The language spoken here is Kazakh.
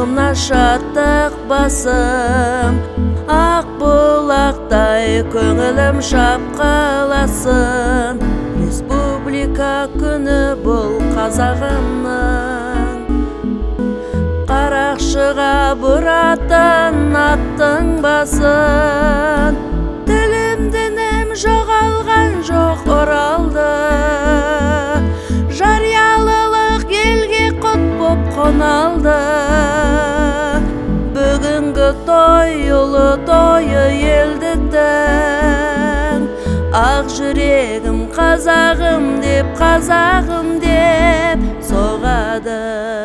руымна шаттық басым, ақ бұлақтай көңілім шапқыласын. Республика күні бұл қазағымның, қарақшыға бұратын аттың басын. Тілім дінім жоғалған жоқ оралды, жариялылық елге құт боп қоналды. Бүгінгі той ұлы тойы елдіктің, ақ жүрегім қазағым деп соғады.